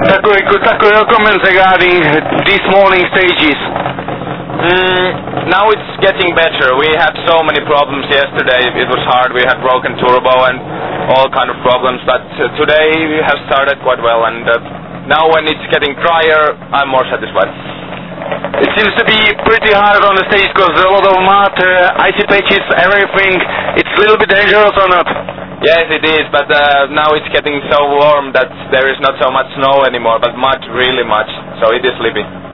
Taco, your comments regarding these morning stages? Now it's getting better. We had so many problems yesterday. It was hard. We had broken turbo and all kind of problems. But today we have started quite well. And now when it's getting drier, I'm more satisfied. It seems to be pretty hard on the stage because a lot of mud, icy patches, everything. It's a little bit dangerous or not? Yes, it is. But now it's getting so warm that there is not so much snow anymore. But mud, really much. So it is sleepy.